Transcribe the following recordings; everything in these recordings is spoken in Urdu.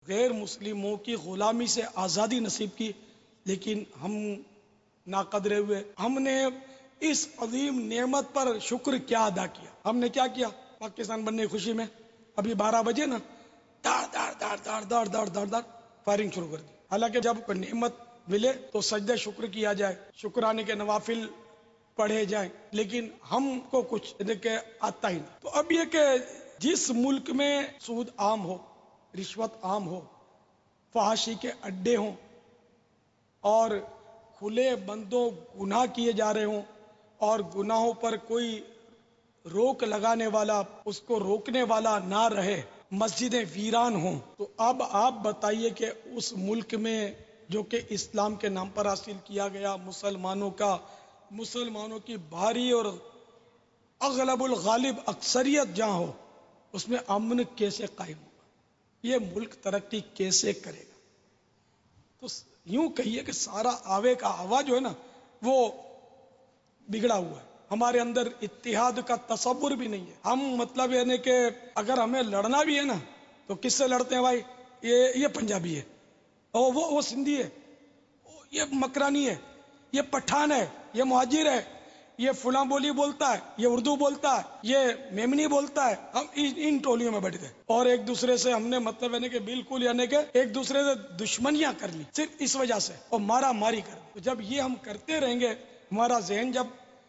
غیر مسلموں کی غلامی سے آزادی نصیب کی، لیکن ہم ناقدرے ہوئے. ہم نے اس عظیم نعمت پر شکر کیا ادا کیا؟ ہم نے کیا کیا؟ پاکستان بننے کی خوشی میں ابھی 12 بجے نا داڑ داڑ داڑ داڑ داڑ داڑ داڑ داڑ فائرنگ شروع کر دی. حالانکہ جب کوئی نعمت ملے تو سجدہ شکر کیا جائے، شکرانے کے نوافل پڑھے جائیں، لیکن ہم کو کچھ کہ آتا ہی نہیں. تو اب یہ کہ جس ملک میں سود عام ہو، رشوت عام ہو، فحاشی کے اڈے ہوں اور کھلے بندوں گناہ کیے جا رہے ہوں اور گناہوں پر کوئی روک لگانے والا، اس کو روکنے والا نہ رہے، مسجدیں ویران ہوں، تو اب آپ بتائیے کہ اس ملک میں جو کہ اسلام کے نام پر حاصل کیا گیا، مسلمانوں کی بھاری اور اغلب الغالب اکثریت جہاں ہو، اس میں امن کیسے قائم ہوگا؟ یہ ملک ترقی کیسے کرے گا؟ تو یوں کہیے کہ سارا آوے کا آوا جو ہے نا وہ بگڑا ہوا ہے. ہمارے اندر اتحاد کا تصور بھی نہیں ہے. ہم مطلب یعنی کہ اگر ہمیں لڑنا بھی ہے نا تو کس سے لڑتے ہیں بھائی؟ یہ پنجابی ہے، اور وہ سندھی ہے، یہ مکرانی ہے، یہ پٹھان ہے، یہ مہاجر ہے، یہ فلاں بولی بولتا ہے، یہ اردو بولتا ہے، یہ میمنی بولتا ہے. ہم ان ٹولیوں میں بیٹھ گئے اور ایک دوسرے سے ہم نے مطلب یعنی کہ بالکل یعنی کہ ایک دوسرے سے دشمنیاں کر لی صرف اس وجہ سے، اور مارا ماری کر دی. تو جب یہ ہم کرتے رہیں گے، ہمارا ذہن جب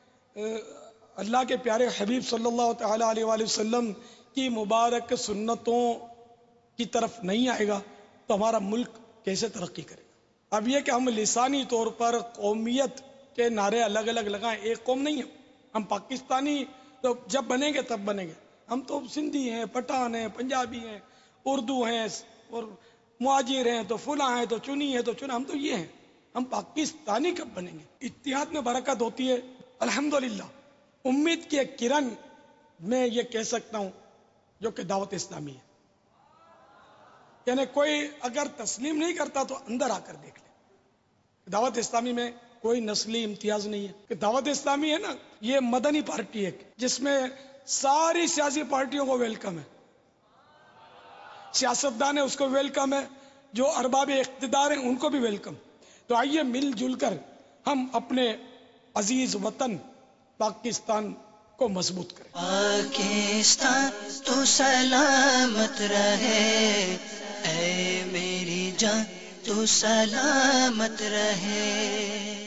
اللہ کے پیارے حبیب صلی اللہ تعالی علیہ وآلہ وسلم کی مبارک سنتوں کی طرف نہیں آئے گا تو ہمارا ملک کیسے ترقی کرے گا؟ اب یہ کہ ہم لسانی طور پر قومیت کے نعرے الگ الگ لگائیں، ایک قوم نہیں ہے. ہم پاکستانی تو جب بنیں گے تب بنیں گے. ہم تو سندھی ہیں، پٹھان ہیں، پنجابی ہیں، اردو ہیں اور مہاجر ہیں، تو فلاں ہیں، تو چنی ہے، تو چنا. ہم تو یہ ہیں. ہم پاکستانی کب بنیں گے؟ اتحاد میں برکت ہوتی ہے. الحمدللہ امید کی ایک کرن میں یہ کہہ سکتا ہوں جو کہ دعوت اسلامی ہے. یعنی کوئی اگر تسلیم نہیں کرتا تو اندر آ کر دیکھ لے. دعوت اسلامی میں کوئی نسلی امتیاز نہیں ہے. کہ دعوت اسلامی ہے نا، یہ مدنی پارٹی ہے جس میں ساری سیاسی پارٹیوں کو ویلکم ہے، سیاستدان ہے اس کو ویلکم ہے، جو ارباب اقتدار ہیں ان کو بھی ویلکم. تو آئیے مل جل کر ہم اپنے عزیز وطن پاکستان کو مضبوط کریں. پاکستان تو سلامت رہے، اے میری جان تو سلامت رہے.